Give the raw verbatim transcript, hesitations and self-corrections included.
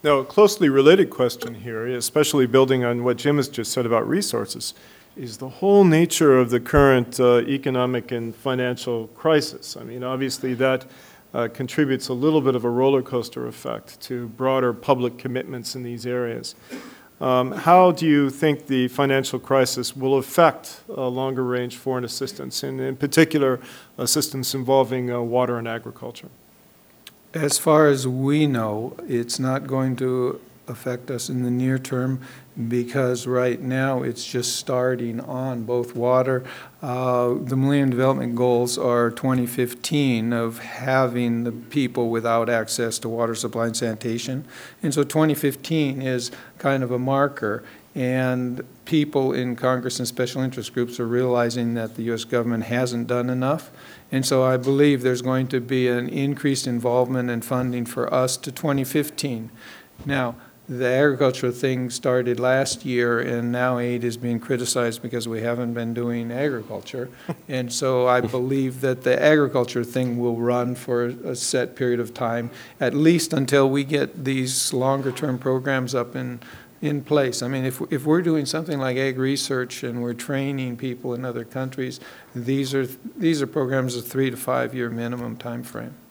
Now, a closely related question here, especially building on what Jim has just said about resources, is the whole nature of the current uh, economic and financial crisis. I mean, obviously that uh, contributes a little bit of a roller coaster effect to broader public commitments in these areas. Um, how do you think the financial crisis will affect uh, longer range foreign assistance, and in particular assistance involving uh, water and agriculture? As far as we know, it's not going to affect us in the near term because right now it's just starting on both water. Uh, the Millennium Development Goals are twenty fifteen of having the people without access to water supply and sanitation. And so twenty fifteen is kind of a marker. And people in Congress and special interest groups are realizing that the U S government hasn't done enough. And so I believe there's going to be an increased involvement and funding for us to twenty fifteen. Now, the agricultural thing started last year, and now aid is being criticized because we haven't been doing agriculture. And so I believe that the agriculture thing will run for a set period of time, at least until we get these longer-term programs up in in place. I mean, if, if we're doing something like ag research and we're training people in other countries, these are, these are programs of three to five year minimum time frame.